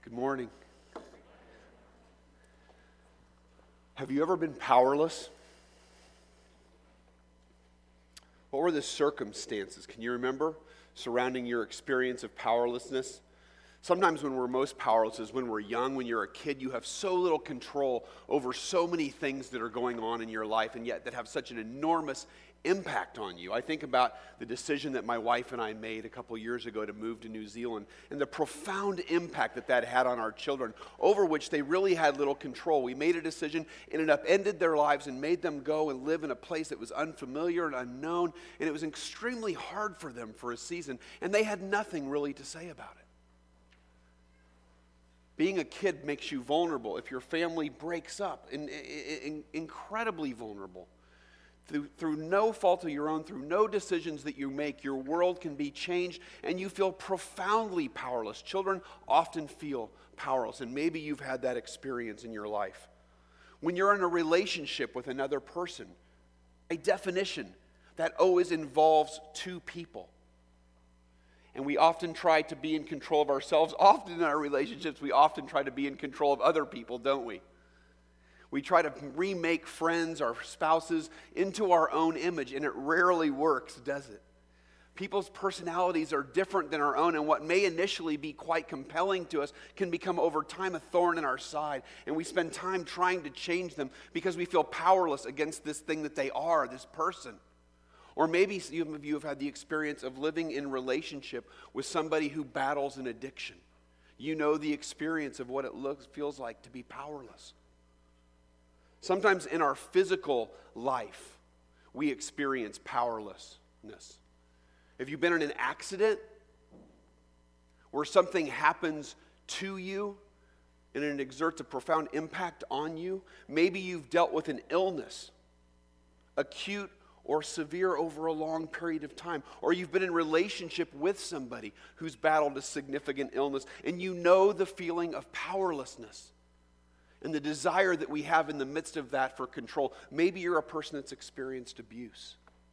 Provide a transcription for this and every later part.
Good morning. Have you ever been powerless? What were the circumstances? Can you remember surrounding your experience of powerlessness? Sometimes when we're most powerless is when we're young. When you're a kid, you have so little control over so many things that are going on in your life, and yet that have such an enormous impact on you. I think about the decision that my wife and I made a couple years ago to move to New Zealand and the profound impact that that had on our children, over which they really had little control. We made a decision, ended their lives and made them go and live in a place that was unfamiliar and unknown, and it was extremely hard for them for a season, and they had nothing really to say about it. Being a kid makes you vulnerable. If your family breaks up, incredibly vulnerable. Through no fault of your own, through no decisions that you make, your world can be changed and you feel profoundly powerless. Children often feel powerless, and maybe you've had that experience in your life. When you're in a relationship with another person, by definition, that always involves two people. And we often try to be in control of ourselves. Often in our relationships, we often try to be in control of other people, don't we? We try to remake friends or spouses into our own image, and it rarely works, does it? People's personalities are different than our own, and what may initially be quite compelling to us can become over time a thorn in our side, and we spend time trying to change them because we feel powerless against this thing that they are, this person. Or maybe some of you have had the experience of living in relationship with somebody who battles an addiction. You know the experience of what it feels like to be powerless. Sometimes in our physical life, we experience powerlessness. Have you been in an accident where something happens to you and it exerts a profound impact on you? Maybe you've dealt with an illness, acute or severe, over a long period of time. Or you've been in relationship with somebody who's battled a significant illness, and you know the feeling of powerlessness and the desire that we have in the midst of that for control. Maybe you're a person that's experienced abuse.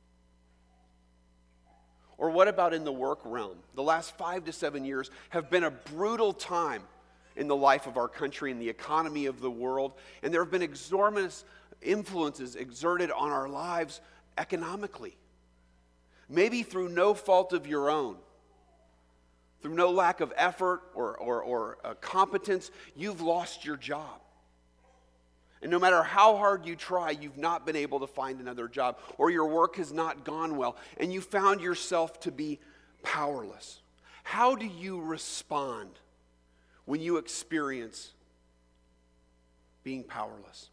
Or what about in the work realm? The last 5 to 7 years have been a brutal time in the life of our country and the economy of the world, and there have been exorbitant influences exerted on our lives economically. Maybe through no fault of your own, through no lack of effort or competence, you've lost your job. And no matter how hard you try, you've not been able to find another job, or your work has not gone well, and you found yourself to be powerless. How do you respond when you experience being powerless?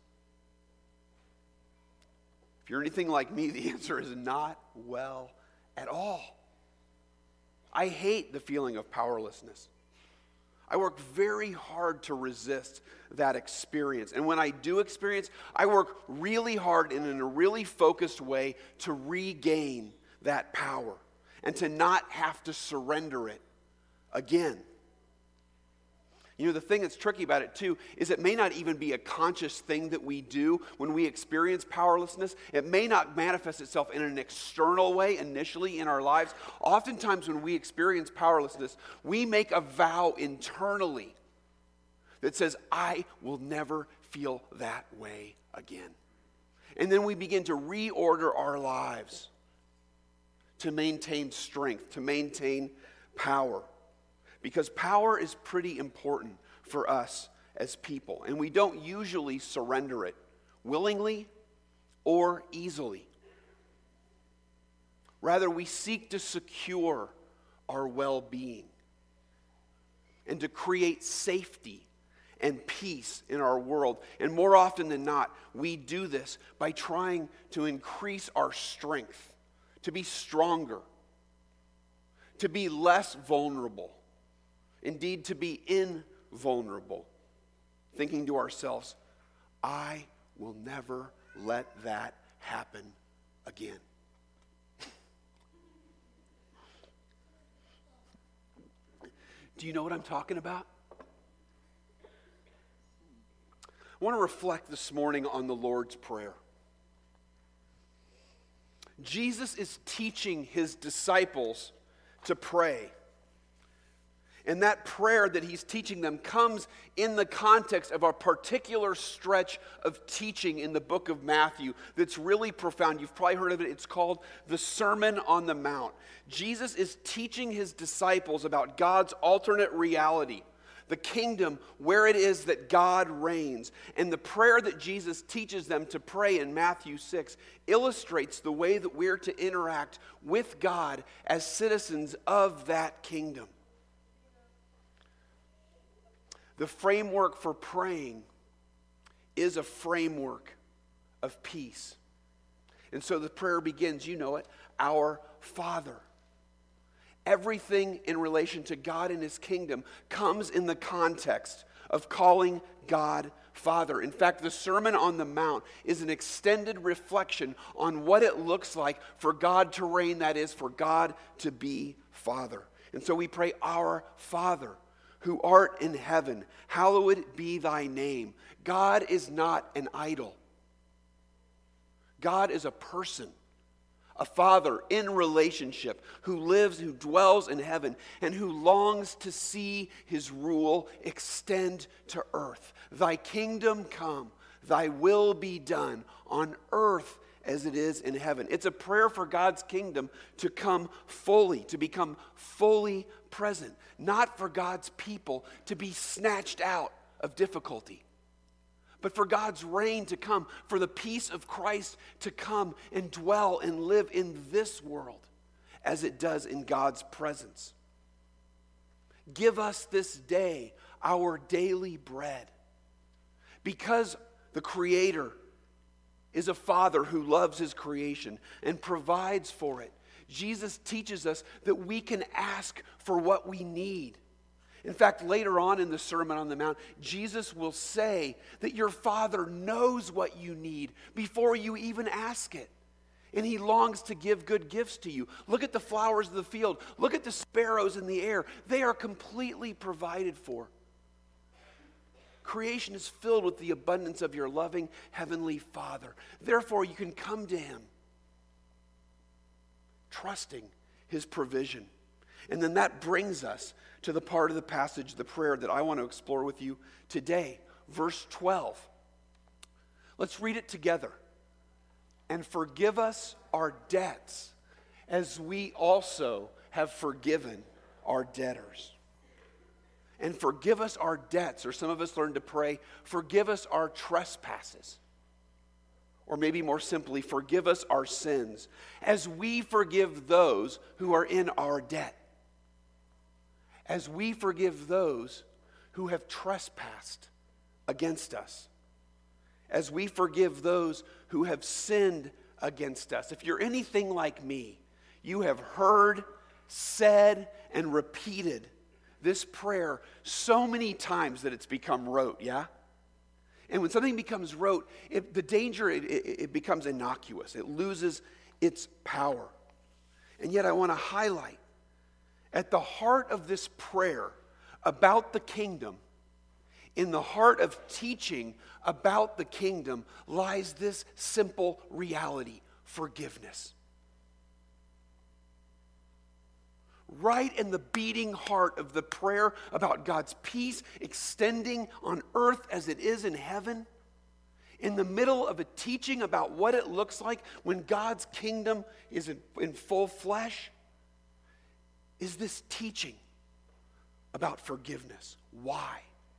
If you're anything like me, the answer is not well at all. I hate the feeling of powerlessness. I work very hard to resist that experience. And when I do experience, I work really hard and in a really focused way to regain that power and to not have to surrender it again. You know, the thing that's tricky about it too is it may not even be a conscious thing that we do when we experience powerlessness. It may not manifest itself in an external way initially in our lives. Oftentimes when we experience powerlessness, we make a vow internally that says, I will never feel that way again. And then we begin to reorder our lives to maintain strength, to maintain power. Because power is pretty important for us as people, and we don't usually surrender it willingly or easily. Rather, we seek to secure our well-being and to create safety and peace in our world. And more often than not, we do this by trying to increase our strength, to be stronger, to be less vulnerable. Indeed, to be invulnerable, thinking to ourselves, I will never let that happen again. Do you know what I'm talking about? I want to reflect this morning on the Lord's Prayer. Jesus is teaching his disciples to pray. And that prayer that he's teaching them comes in the context of a particular stretch of teaching in the book of Matthew that's really profound. You've probably heard of it. It's called the Sermon on the Mount. Jesus is teaching his disciples about God's alternate reality, the kingdom where it is that God reigns. And the prayer that Jesus teaches them to pray in Matthew 6 illustrates the way that we're to interact with God as citizens of that kingdom. The framework for praying is a framework of peace. And so the prayer begins, you know it, Our Father. Everything in relation to God and his kingdom comes in the context of calling God Father. In fact, the Sermon on the Mount is an extended reflection on what it looks like for God to reign, that is, for God to be Father. And so we pray, Our Father, who art in heaven, hallowed be thy name. God is not an idol. God is a person, a father in relationship, who lives, who dwells in heaven, and who longs to see his rule extend to earth. Thy kingdom come, thy will be done on earth as it is in heaven. It's a prayer for God's kingdom to come fully, to become fully present, not for God's people to be snatched out of difficulty, but for God's reign to come, for the peace of Christ to come and dwell and live in this world as it does in God's presence. Give us this day our daily bread. Because the Creator is a Father who loves his creation and provides for it, Jesus teaches us that we can ask for what we need. In fact, later on in the Sermon on the Mount, Jesus will say that your Father knows what you need before you even ask it. And he longs to give good gifts to you. Look at the flowers of the field. Look at the sparrows in the air. They are completely provided for. Creation is filled with the abundance of your loving Heavenly Father. Therefore, you can come to him, trusting his provision. And then that brings us to the part of the passage, the prayer that I want to explore with you today. Verse 12. Let's read it together. And forgive us our debts, as we also have forgiven our debtors. And forgive us our debts, or some of us learn to pray, forgive us our trespasses. Or maybe more simply, forgive us our sins, as we forgive those who are in our debt. As we forgive those who have trespassed against us. As we forgive those who have sinned against us. If you're anything like me, you have heard, said, and repeated this prayer so many times that it's become rote, yeah? And when something becomes rote, the danger, it becomes innocuous. It loses its power. And yet I want to highlight, at the heart of this prayer about the kingdom, in the heart of teaching about the kingdom, lies this simple reality: forgiveness. Right in the beating heart of the prayer about God's peace extending on earth as it is in heaven, in the middle of a teaching about what it looks like when God's kingdom is in full flesh, is this teaching about forgiveness. Why?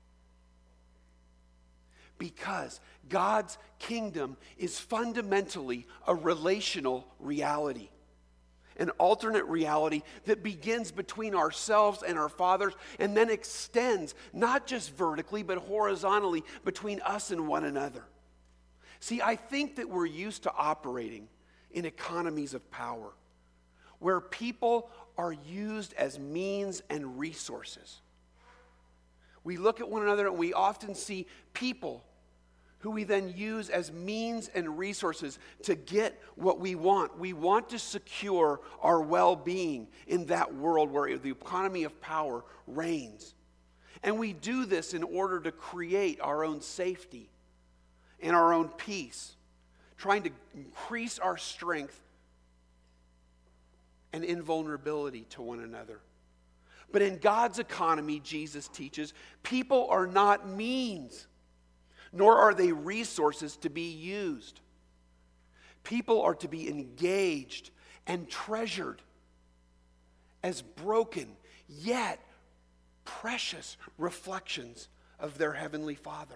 Because God's kingdom is fundamentally a relational reality. An alternate reality that begins between ourselves and our fathers and then extends not just vertically but horizontally between us and one another. See, I think that we're used to operating in economies of power where people are used as means and resources. We look at one another and we often see people who we then use as means and resources to get what we want. We want to secure our well-being in that world where the economy of power reigns. And we do this in order to create our own safety and our own peace, trying to increase our strength and invulnerability to one another. But in God's economy, Jesus teaches, people are not means, nor are they resources to be used. People are to be engaged and treasured as broken, yet precious reflections of their Heavenly Father.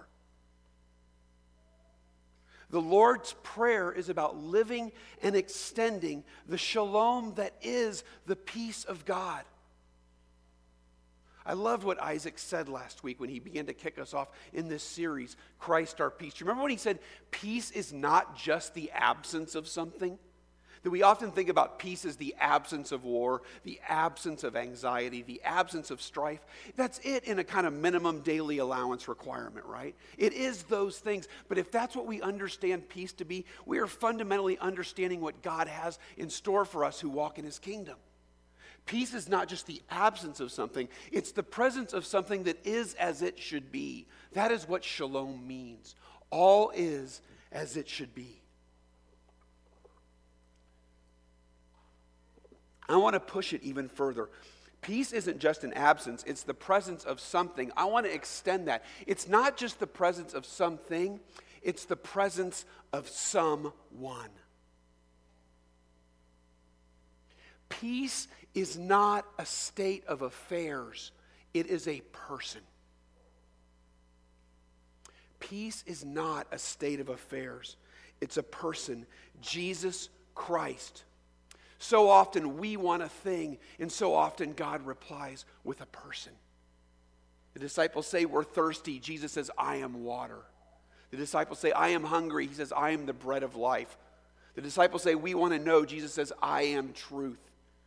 The Lord's Prayer is about living and extending the shalom that is the peace of God. I loved what Isaac said last week when he began to kick us off in this series, Christ our Peace. Do you remember when he said, peace is not just the absence of something? That we often think about peace as the absence of war, the absence of anxiety, the absence of strife. That's it in a kind of minimum daily allowance requirement, right? It is those things. But if that's what we understand peace to be, we are fundamentally understanding what God has in store for us who walk in His kingdom. Peace is not just the absence of something, it's the presence of something that is as it should be. That is what shalom means. All is as it should be. I want to push it even further. Peace isn't just an absence, it's the presence of something. I want to extend that. It's not just the presence of something, it's the presence of someone. Peace is not a state of affairs, it is a person. Peace is not a state of affairs, it's a person, Jesus Christ. So often we want a thing, and so often God replies with a person. The disciples say, we're thirsty. Jesus says, I am water. The disciples say, I am hungry. He says, I am the bread of life. The disciples say, we want to know. Jesus says, I am truth.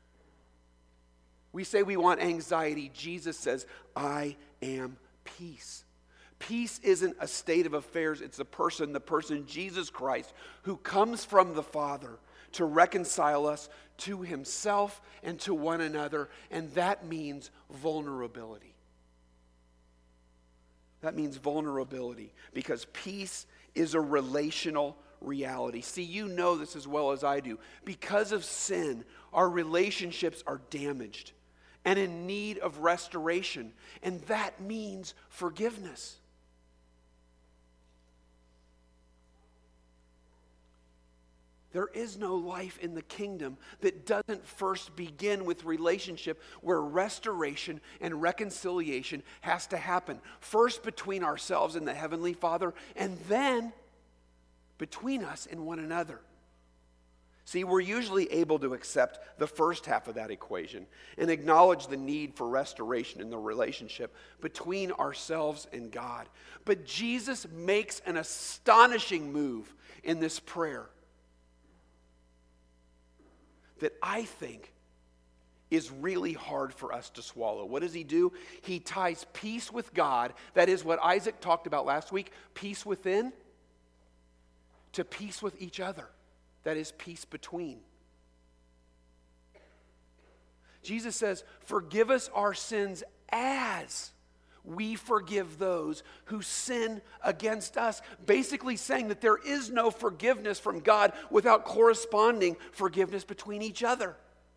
We say we want anxiety. Jesus says, I am peace. Peace isn't a state of affairs. It's the person Jesus Christ, who comes from the Father to reconcile us to Himself and to one another. And that means vulnerability. That means vulnerability because peace is a relational reality. See, you know this as well as I do. Because of sin, our relationships are damaged and in need of restoration. And that means forgiveness. There is no life in the kingdom that doesn't first begin with relationship where restoration and reconciliation has to happen. First between ourselves and the Heavenly Father, and then between us and one another. See, we're usually able to accept the first half of that equation and acknowledge the need for restoration in the relationship between ourselves and God. But Jesus makes an astonishing move in this prayer that I think is really hard for us to swallow. What does He do? He ties peace with God, that is what Isaac talked about last week, peace within, to peace with each other, that is peace between. Jesus says, forgive us our sins as we forgive those who sin against us. Basically saying that there is no forgiveness from God without corresponding forgiveness between each other.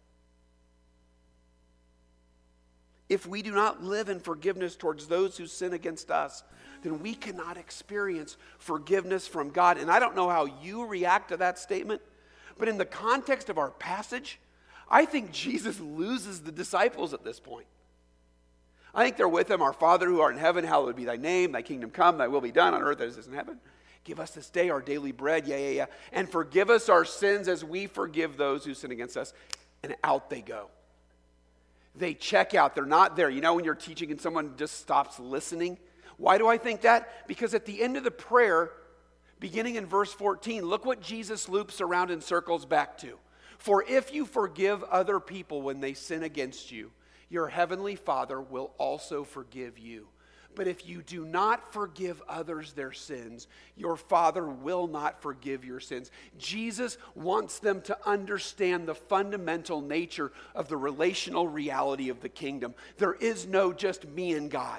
If we do not live in forgiveness towards those who sin against us, then we cannot experience forgiveness from God. And I don't know how you react to that statement, but in the context of our passage, I think Jesus loses the disciples at this point. I think they're with Him. Our Father who art in heaven, hallowed be Thy name. Thy kingdom come, Thy will be done on earth as it is in heaven. Give us this day our daily bread. Yeah. And forgive us our sins as we forgive those who sin against us. And out they go. They check out. They're not there. You know when you're teaching and someone just stops listening? Why do I think that? Because at the end of the prayer, beginning in verse 14, look what Jesus loops around and circles back to. For if you forgive other people when they sin against you, your heavenly Father will also forgive you. But if you do not forgive others their sins, your Father will not forgive your sins. Jesus wants them to understand the fundamental nature of the relational reality of the kingdom. There is no just me and God.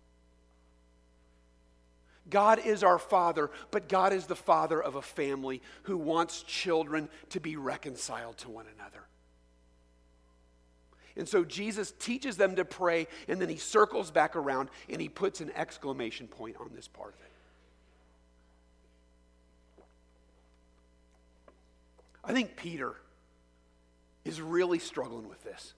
God is our Father, but God is the Father of a family who wants children to be reconciled to one another. And so Jesus teaches them to pray, and then he circles back around and he puts an exclamation point on this part of it. I think Peter is really struggling with this.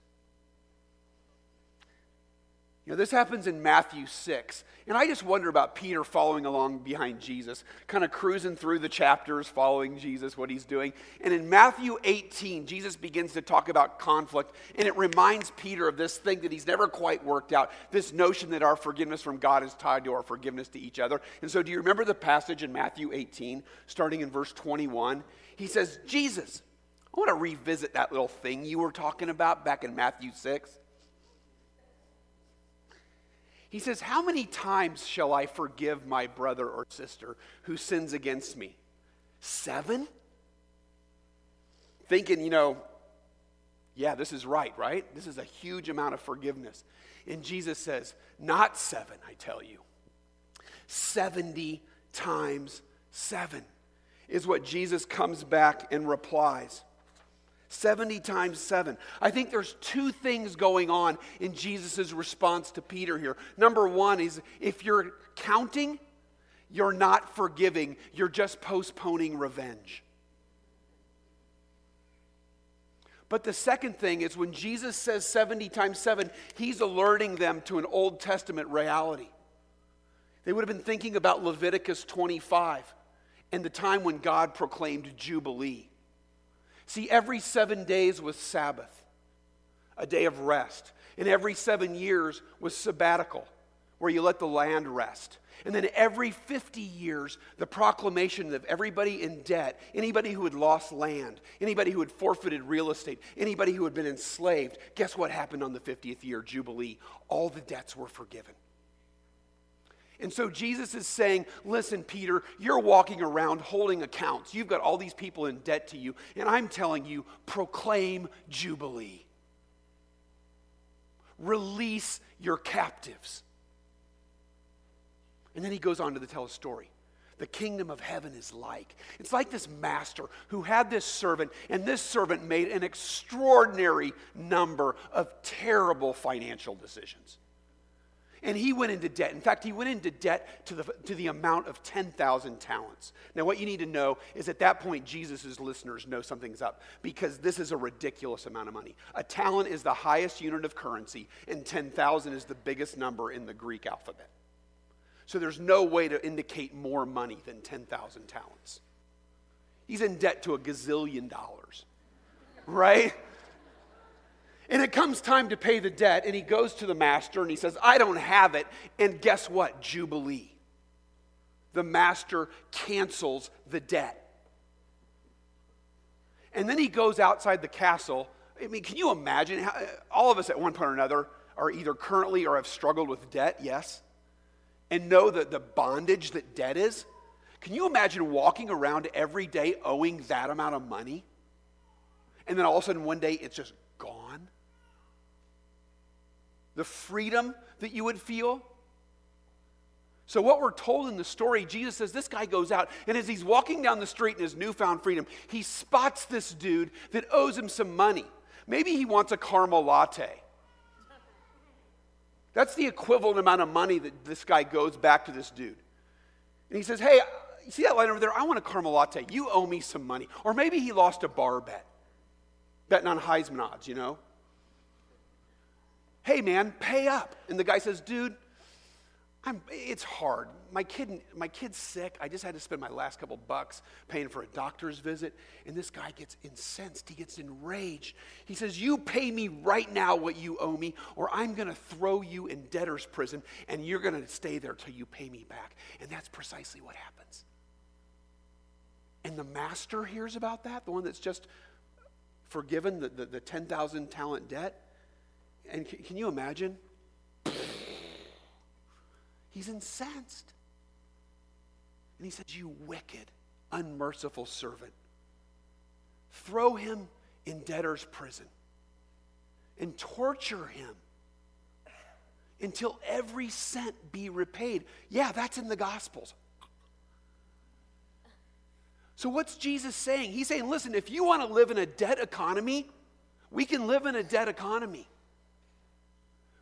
This happens in Matthew 6. And I just wonder about Peter following along behind Jesus, kind of cruising through the chapters, following Jesus, what he's doing. And in Matthew 18, Jesus begins to talk about conflict. And it reminds Peter of this thing that he's never quite worked out, this notion that our forgiveness from God is tied to our forgiveness to each other. And so do you remember the passage in Matthew 18, starting in verse 21? He says, Jesus, I want to revisit that little thing you were talking about back in Matthew 6. He says, how many times shall I forgive my brother or sister who sins against me? 7? Thinking, yeah, this is right? This is a huge amount of forgiveness. And Jesus says, not 7, I tell you. 70 times 7 is what Jesus comes back and replies. 70 times 7. I think there's two things going on in Jesus' response to Peter here. Number one is if you're counting, you're not forgiving. You're just postponing revenge. But the second thing is when Jesus says 70 times 7, he's alerting them to an Old Testament reality. They would have been thinking about Leviticus 25 and the time when God proclaimed Jubilee. See, every 7 days was Sabbath, a day of rest. And every 7 years was sabbatical, where you let the land rest. And then every 50 years, the proclamation of everybody in debt, anybody who had lost land, anybody who had forfeited real estate, anybody who had been enslaved, guess what happened on the 50th year Jubilee? All the debts were forgiven. And so Jesus is saying, listen, Peter, you're walking around holding accounts. You've got all these people in debt to you. And I'm telling you, proclaim Jubilee. Release your captives. And then he goes on to tell a story. The kingdom of heaven is like. It's like this master who had this servant, and this servant made an extraordinary number of terrible financial decisions. And he went into debt. In fact, he went into debt to the amount of 10,000 talents. Now, what you need to know is at that point, Jesus' listeners know something's up because this is a ridiculous amount of money. A talent is the highest unit of currency, and 10,000 is the biggest number in the Greek alphabet. So there's no way to indicate more money than 10,000 talents. He's in debt to $1 gazillion, right? And it comes time to pay the debt, and he goes to the master, and he says, I don't have it. And guess what? Jubilee. The master cancels the debt. And then he goes outside the castle. I mean, can you imagine? How, all of us at one point or another are either currently or have struggled with debt, yes, and know the bondage that debt is. Can you imagine walking around every day owing that amount of money? And then all of a sudden one day it's just gone? The freedom that you would feel. So what we're told in the story, Jesus says this guy goes out, and as he's walking down the street in his newfound freedom, he spots this dude that owes him some money. Maybe he wants a caramel latte. That's the equivalent amount of money that this guy goes back to this dude. And he says, hey, you see that line over there? I want a caramel latte. You owe me some money. Or maybe he lost a bar bet. Betting on Heisman odds, Hey, man, pay up. And the guy says, dude, it's hard. My kid's sick. I just had to spend my last couple bucks paying for a doctor's visit. And this guy gets incensed. He gets enraged. He says, you pay me right now what you owe me, or I'm going to throw you in debtor's prison, and you're going to stay there till you pay me back. And that's precisely what happens. And the master hears about that, the one that's just forgiven the 10,000 talent debt. And can you imagine? He's incensed. And he says, you wicked, unmerciful servant. Throw him in debtor's prison and torture him until every cent be repaid. Yeah, that's in the Gospels. So what's Jesus saying? He's saying, listen, if you want to live in a debt economy, we can live in a debt economy.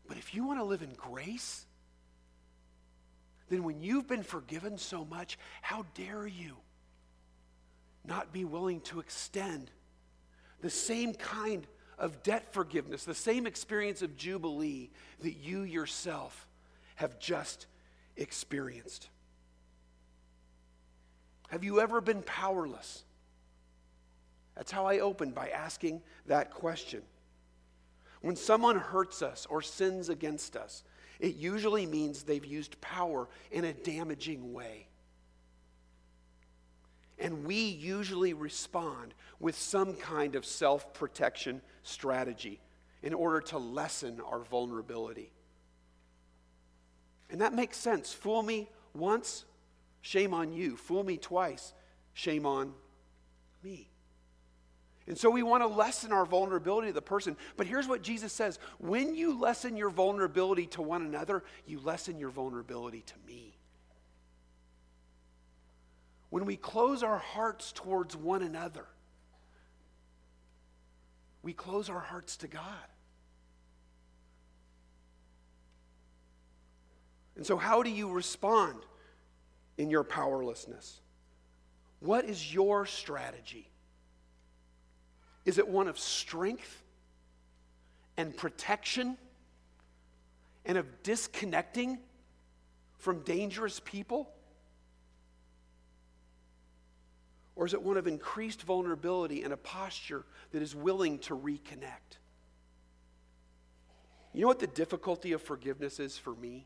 But if you want to live in grace, then when you've been forgiven so much, how dare you not be willing to extend the same kind of debt forgiveness, the same experience of jubilee that you yourself have just experienced? Have you ever been powerless? That's how I opened, by asking that question. When someone hurts us or sins against us, it usually means they've used power in a damaging way. And we usually respond with some kind of self-protection strategy in order to lessen our vulnerability. And that makes sense. Fool me once, shame on you. Fool me twice, shame on me. And so we want to lessen our vulnerability to the person. But here's what Jesus says. When you lessen your vulnerability to one another, you lessen your vulnerability to me. When we close our hearts towards one another, we close our hearts to God. And so how do you respond in your powerlessness? What is your strategy? Is it one of strength and protection and of disconnecting from dangerous people? Or is it one of increased vulnerability and a posture that is willing to reconnect? You know what the difficulty of forgiveness is for me?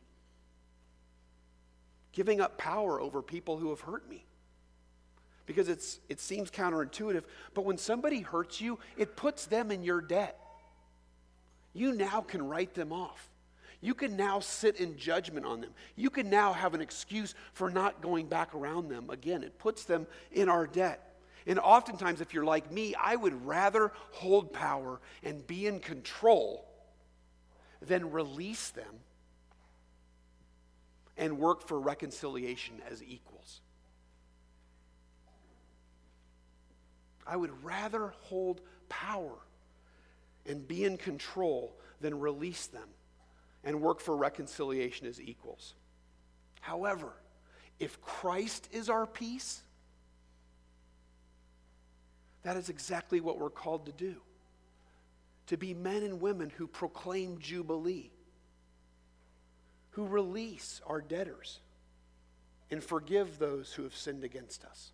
Giving up power over people who have hurt me. Because it seems counterintuitive, but when somebody hurts you, it puts them in your debt. You now can write them off. You can now sit in judgment on them. You can now have an excuse for not going back around them again. It puts them in our debt. And oftentimes, if you're like me, I would rather hold power and be in control than release them and work for reconciliation as equals. I would rather hold power and be in control than release them and work for reconciliation as equals. However, if Christ is our peace, that is exactly what we're called to do. To be men and women who proclaim jubilee, who release our debtors and forgive those who have sinned against us.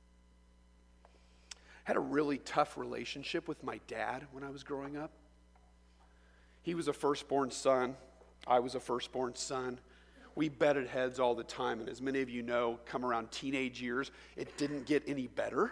I had a really tough relationship with my dad when I was growing up. He was a firstborn son. I was a firstborn son. We butted heads all the time, and as many of you know, come around teenage years, it didn't get any better.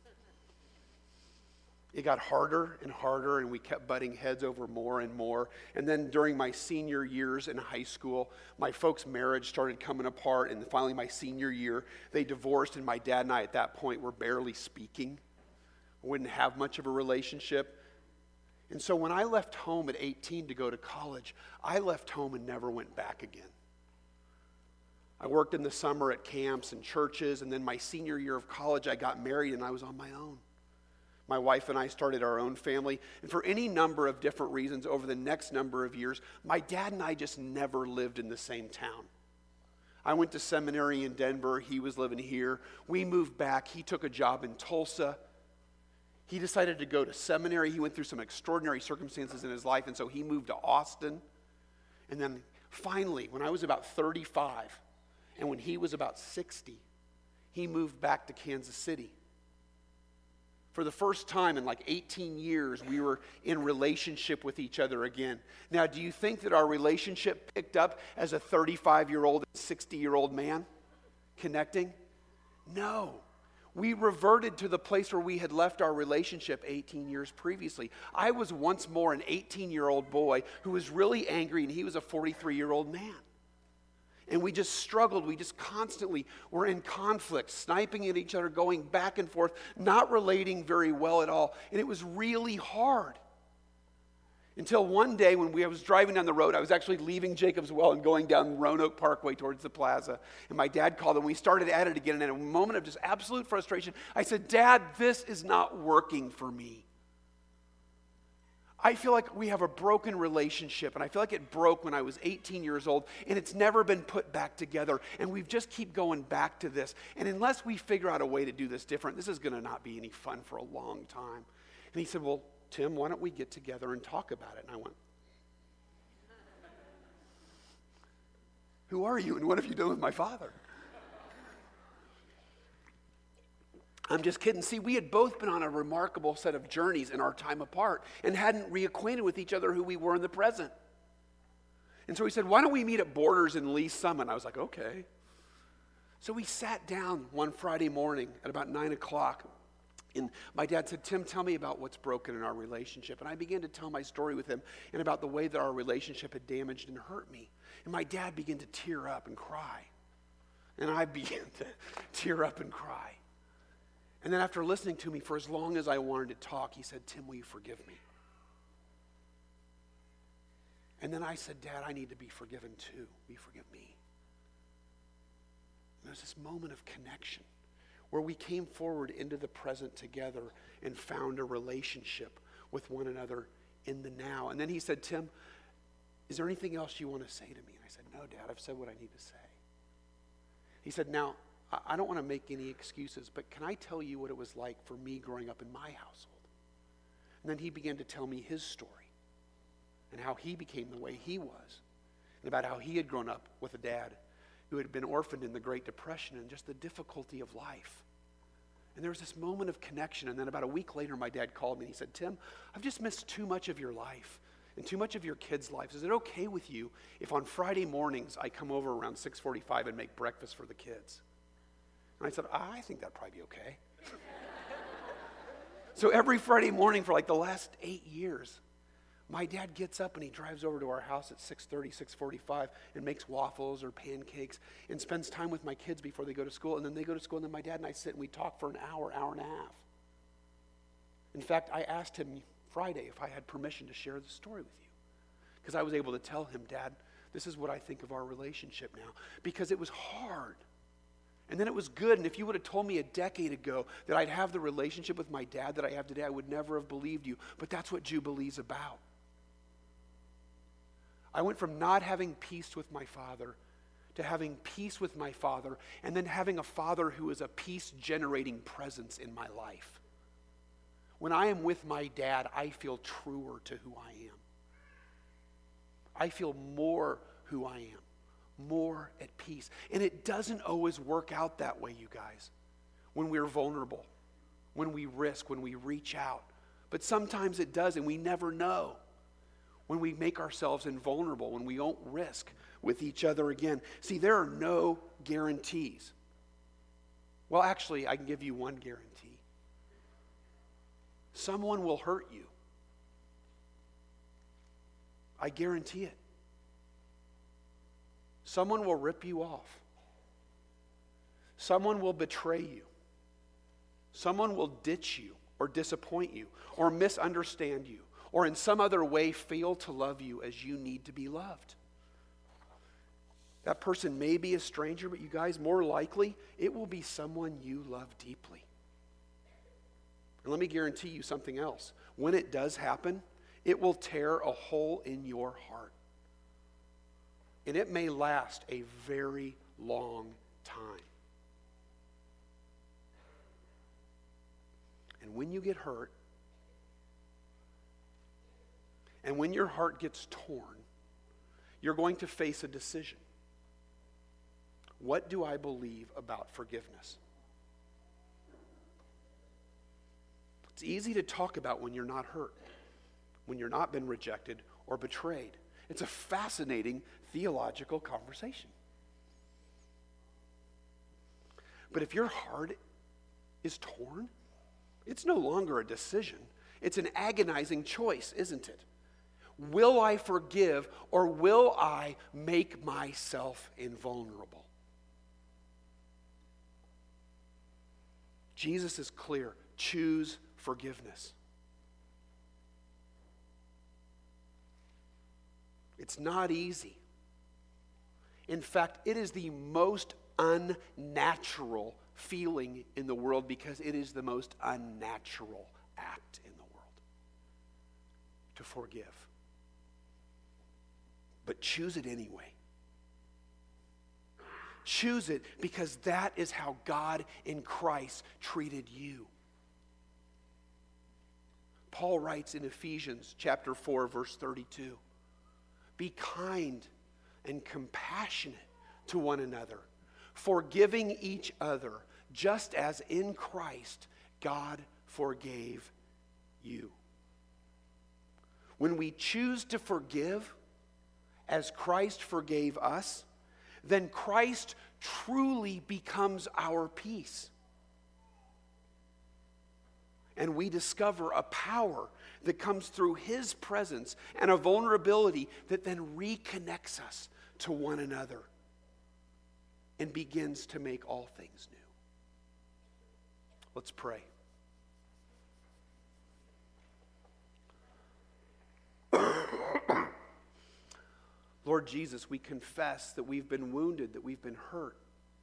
It got harder and harder, and we kept butting heads over more and more. And then during my senior years in high school, my folks' marriage started coming apart, and finally my senior year, they divorced, and my dad and I at that point were barely speaking. We wouldn't have much of a relationship. And so when I left home at 18 to go to college, I left home and never went back again. I worked in the summer at camps and churches, and then my senior year of college, I got married and I was on my own. My wife and I started our own family, and for any number of different reasons over the next number of years, my dad and I just never lived in the same town. I went to seminary in Denver. He was living here. We moved back. He took a job in Tulsa. He decided to go to seminary. He went through some extraordinary circumstances in his life, and so he moved to Austin. And then finally, when I was about 35, and when he was about 60, he moved back to Kansas City. For the first time in like 18 years, we were in relationship with each other again. Now, do you think that our relationship picked up as a 35-year-old and 60-year-old man connecting? No. We reverted to the place where we had left our relationship 18 years previously. I was once more an 18-year-old boy who was really angry, and he was a 43-year-old man. And we just struggled. We just constantly were in conflict, sniping at each other, going back and forth, not relating very well at all. And it was really hard. Until one day when I was driving down the road, I was actually leaving Jacob's Well and going down Roanoke Parkway towards the plaza. And my dad called, and we started at it again. And in a moment of just absolute frustration, I said, "Dad, this is not working for me. I feel like we have a broken relationship, and I feel like it broke when I was 18 years old, and it's never been put back together, and we just keep going back to this. And unless we figure out a way to do this different, this is going to not be any fun for a long time. And he said, well, Tim, why don't we get together and talk about it? And I went, who are you, and what have you done with my father? I'm just kidding. See, we had both been on a remarkable set of journeys in our time apart and hadn't reacquainted with each other who we were in the present. And so he said, why don't we meet at Borders in Lee Summit? I was like, okay. So we sat down one Friday morning at about 9 o'clock. And my dad said, Tim, tell me about what's broken in our relationship. And I began to tell my story with him and about the way that our relationship had damaged and hurt me. And my dad began to tear up and cry. And I began to tear up and cry. And then after listening to me for as long as I wanted to talk, he said, Tim, will you forgive me? And then I said, Dad, I need to be forgiven too. Will you forgive me? And there was this moment of connection where we came forward into the present together and found a relationship with one another in the now. And then he said, Tim, is there anything else you want to say to me? And I said, no, Dad, I've said what I need to say. He said, now, I don't want to make any excuses, but can I tell you what it was like for me growing up in my household? And then he began to tell me his story and how he became the way he was and about how he had grown up with a dad who had been orphaned in the Great Depression and just the difficulty of life. And there was this moment of connection, and then about a week later, my dad called me and he said, Tim, I've just missed too much of your life and too much of your kids' lives. Is it okay with you if on Friday mornings I come over around 6:45 and make breakfast for the kids? And I said, I think that'd probably be okay. So every Friday morning for like the last 8 years, my dad gets up and he drives over to our house at 6:30, 6:45 and makes waffles or pancakes and spends time with my kids before they go to school. And then they go to school and then my dad and I sit and we talk for an hour, hour and a half. In fact, I asked him Friday if I had permission to share the story with you. Because I was able to tell him, Dad, this is what I think of our relationship now. Because it was hard. And then it was good. And if you would have told me a decade ago that I'd have the relationship with my dad that I have today, I would never have believed you. But that's what Jubilee's about. I went from not having peace with my father to having peace with my father, and then having a father who is a peace-generating presence in my life. When I am with my dad, I feel truer to who I am. I feel more who I am, more at peace. And it doesn't always work out that way, you guys, when we're vulnerable, when we risk, when we reach out. But sometimes it does, and we never know. When we make ourselves invulnerable, when we don't risk with each other again. See, there are no guarantees. Well, actually, I can give you one guarantee. Someone will hurt you. I guarantee it. Someone will rip you off. Someone will betray you. Someone will ditch you or disappoint you or misunderstand you or in some other way fail to love you as you need to be loved. That person may be a stranger, but you guys, more likely, it will be someone you love deeply. And let me guarantee you something else. When it does happen, it will tear a hole in your heart. And it may last a very long time. And when you get hurt, and when your heart gets torn, you're going to face a decision. What do I believe about forgiveness? It's easy to talk about when you're not hurt, when you're not been rejected or betrayed. It's a fascinating theological conversation. But if your heart is torn, it's no longer a decision. It's an agonizing choice, isn't it? Will I forgive or will I make myself invulnerable? Jesus is clear. Choose forgiveness. It's not easy. In fact, it is the most unnatural feeling in the world because it is the most unnatural act in the world. to forgive. But choose it anyway. Choose it because that is how God in Christ treated you. Paul writes in Ephesians chapter 4, verse 32, be kind and compassionate to one another, forgiving each other, just as in Christ God forgave you. When we choose to forgive as Christ forgave us, then Christ truly becomes our peace. And we discover a power that comes through His presence and a vulnerability that then reconnects us to one another and begins to make all things new. Let's pray. Lord Jesus, we confess that we've been wounded, that we've been hurt.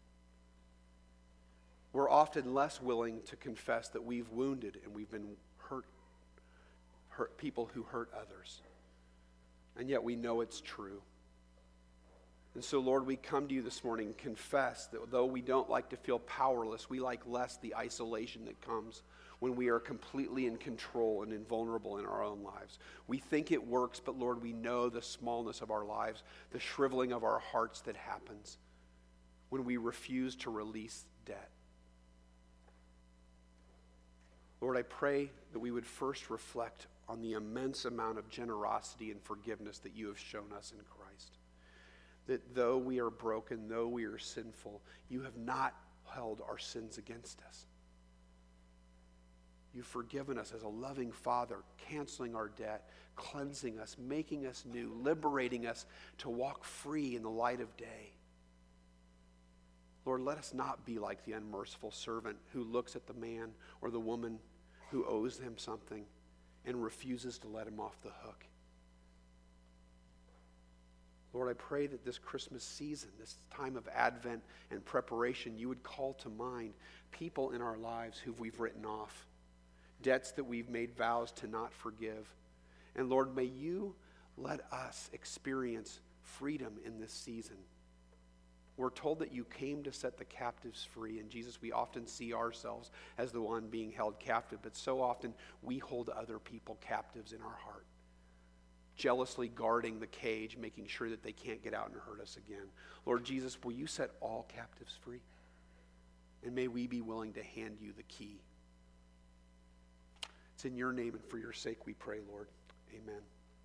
We're often less willing to confess that we've wounded and we've been hurt people who hurt others. And yet we know it's true. And so, Lord, we come to you this morning and confess that though we don't like to feel powerless, we like less the isolation that comes when we are completely in control and invulnerable in our own lives. We think it works, but Lord, we know the smallness of our lives, the shriveling of our hearts that happens when we refuse to release debt. Lord, I pray that we would first reflect on the immense amount of generosity and forgiveness that you have shown us in Christ. That though we are broken, though we are sinful, you have not held our sins against us. You've forgiven us as a loving Father, canceling our debt, cleansing us, making us new, liberating us to walk free in the light of day. Lord, let us not be like the unmerciful servant who looks at the man or the woman who owes them something and refuses to let him off the hook. Lord, I pray that this Christmas season, this time of Advent and preparation, you would call to mind people in our lives who we've written off, debts that we've made vows to not forgive. And Lord, may you let us experience freedom in this season. We're told that you came to set the captives free. And Jesus, we often see ourselves as the one being held captive, but so often we hold other people captives in our heart, jealously guarding the cage, making sure that they can't get out and hurt us again. Lord Jesus, will you set all captives free? And may we be willing to hand you the key. It's in your name and for your sake we pray, Lord. Amen.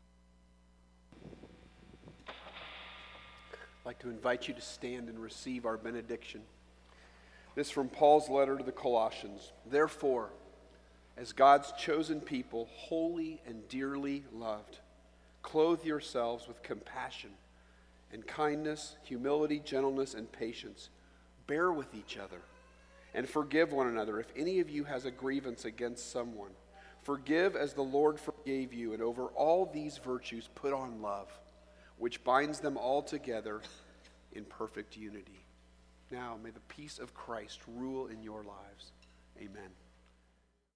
I'd like to invite you to stand and receive our benediction. This from Paul's letter to the Colossians. Therefore, as God's chosen people, holy and dearly loved, clothe yourselves with compassion and kindness, humility, gentleness, and patience. Bear with each other and forgive one another if any of you has a grievance against someone. Forgive as the Lord forgave you, and over all these virtues put on love, which binds them all together in perfect unity. Now may the peace of Christ rule in your lives. Amen.